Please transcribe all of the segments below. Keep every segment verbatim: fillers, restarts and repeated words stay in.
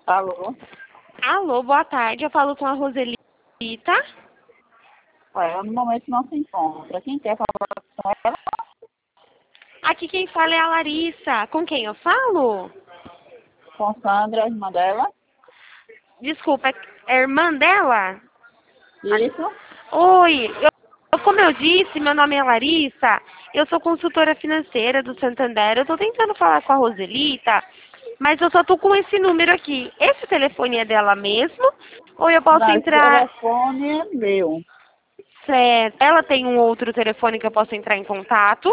Alô? Alô, boa tarde. Eu falo com a Roselita. Ela no momento não se encontra. Quem quer falar com ela? Aqui quem fala é a Larissa. Com quem eu falo? Com Sandra, a irmã dela? Desculpa, é a irmã dela? Isso? Oi, eu, como eu disse, meu nome é Larissa. Eu sou consultora financeira do Santander. Eu tô tentando falar com a Roselita, mas eu só tô com esse número aqui. Esse telefone é dela mesmo? Ou eu posso Não, esse entrar... telefone é meu. Certo. Ela tem um outro telefone que eu posso entrar em contato?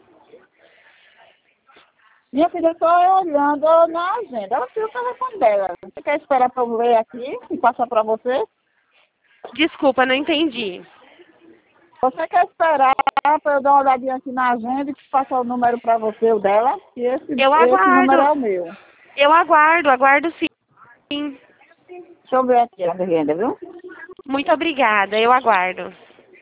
Minha filha, eu estou olhando na agenda. Ela tem o telefone dela. Você quer esperar para eu ler aqui e passar para você? Desculpa, não entendi. Você quer esperar para eu dar uma olhadinha aqui na agenda e passar o número para você, o dela? E esse, Eu esse número aguardo. é o meu. Eu aguardo, aguardo sim. Deixa eu ver aqui a agenda, viu? Muito obrigada, eu aguardo.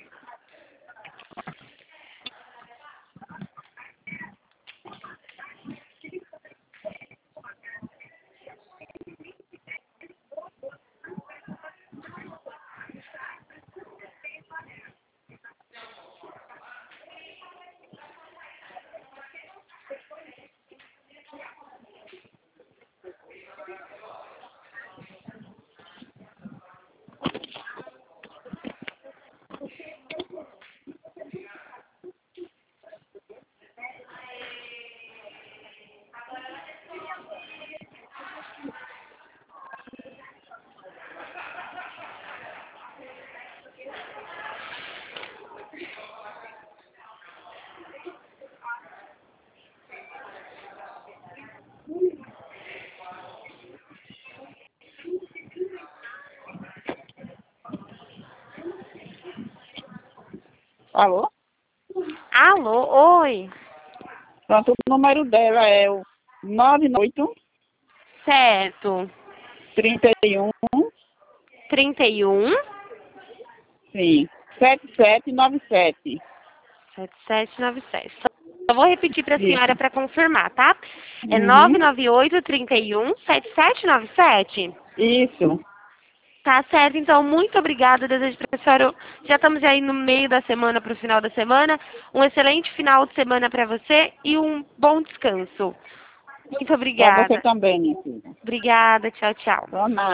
Alô? Alô, oi. Pronto, o número dela é o nove oito Certo. trinta e um, trinta e um, sim, sete sete nove sete. sete sete nove sete. Só vou repetir para a Isso. senhora para confirmar, tá? É Uhum. nove nove oito, trinta e um, sete sete nove sete. Isso. Tá certo, então, muito obrigada. Desejo para a senhora, já estamos aí no meio da semana, para o final da semana. Um excelente final de semana para você e um bom descanso. Muito Para você obrigada. também, minha filha. Obrigada, tchau, tchau. Por nada.